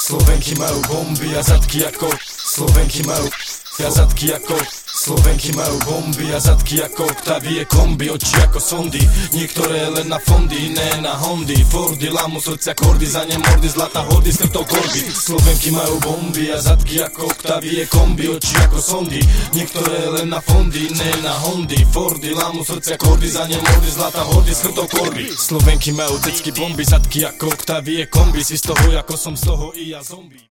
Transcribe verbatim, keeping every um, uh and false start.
Slovenky majú bomby a zadky ako Slovenky majú a zadky ako Slovenky majú bomby a zadky ako Octavie kombi, oči ako sondy. Niektoré len na fondy, iné na Hondy. Fordy, lámu srdcia kordy, za ne mordy, zlata hordy, skrtov korby. Slovenky majú bomby a zadky ako Octavie kombi, oči ako sondy. Niektoré len na fondy, iné na Hondy. Fordy, lámu srdcia kordy, za ne mordy, zlata hordy, skrtov korby. Slovenky majú cecky bomby, zadky ako Octavie kombi. Si z toho, ako som z toho i ja zombie.